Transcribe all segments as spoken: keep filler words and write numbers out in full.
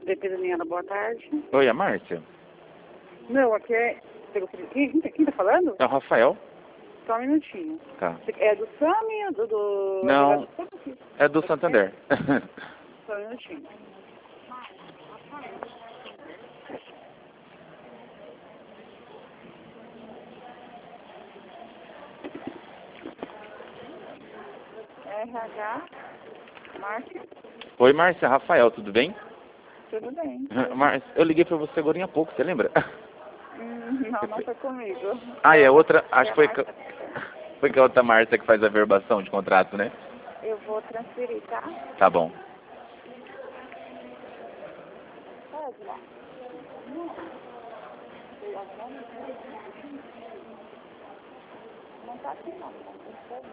Dependendo, boa tarde. Oi, a Márcia? Não, aqui é... Quem, quem tá falando? É o Rafael. Só um minutinho. Tá. É do Sami ou do... do... Não, É do, é do Santander. Só um minutinho. R H, Márcia, Oi, Márcia, Rafael, tudo bem? tudo bem. Márcia, eu liguei pra você agora há pouco, você lembra? Hum, não, não foi comigo. Ah, e a outra, acho que foi, Márcia. que- foi que a outra Márcia que faz a verbação de contrato, né? Eu vou transferir, tá? Tá bom. Pode lá. Não tá aqui não, não tá.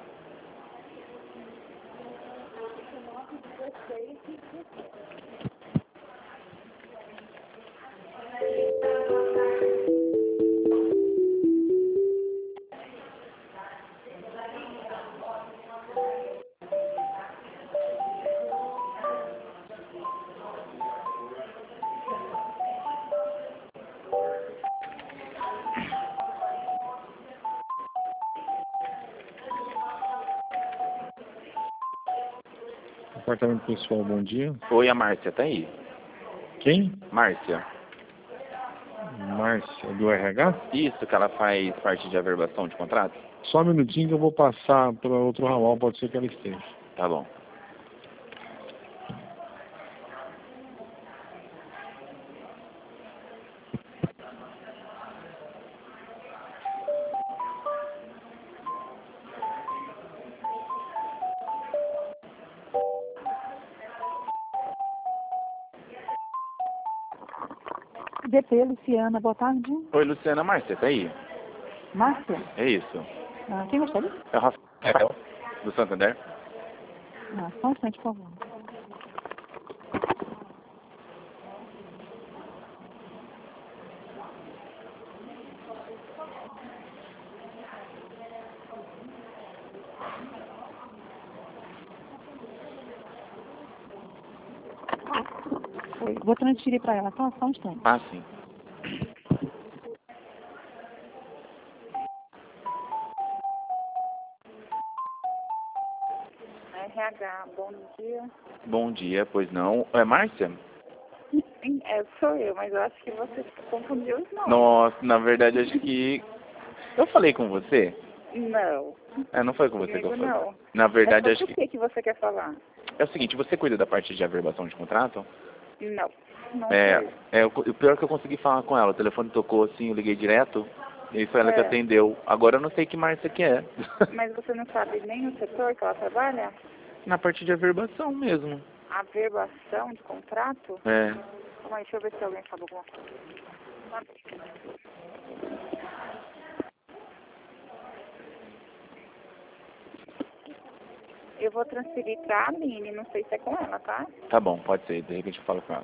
Departamento pessoal, bom dia. Oi, a Márcia, tá aí? Quem? Márcia. Márcia, do R H? Isso, que ela faz parte de averbação de contrato? Só um minutinho que eu vou passar para outro ramal, pode ser que ela esteja. Tá bom. D P, Luciana, boa tarde. Oi, Luciana, Márcia, tá aí? Márcia? É isso. Ah, quem gostaria? É o Rafael, do Santander. Ah, só um instante, por favor. Oi, vou transferir para ela, tá? Só um instante. Ah, sim. R H, bom dia. Bom dia, pois não. É Márcia? Sim, é, sou eu, mas eu acho que você confundiu os nomes. Nossa, na verdade, acho que... Eu falei com você? Não. É, não foi com você que eu Comigo falei. não. Na verdade, é acho só que... por que que você quer falar? É o seguinte, você cuida da parte de averbação de contrato? Não. Não É, sei. é, o o pior é que eu consegui falar com ela. O telefone tocou assim, eu liguei direto. E foi ela que É. atendeu. Agora eu não sei que Márcia que é. Mas você não sabe nem o setor que ela trabalha? Na parte de averbação mesmo. Averbação de contrato? É. Calma aí, deixa eu ver se alguém sabe alguma coisa. Eu vou transferir pra Aline, não sei se é com ela, tá? Tá bom, pode ser. De repente eu falo com ela.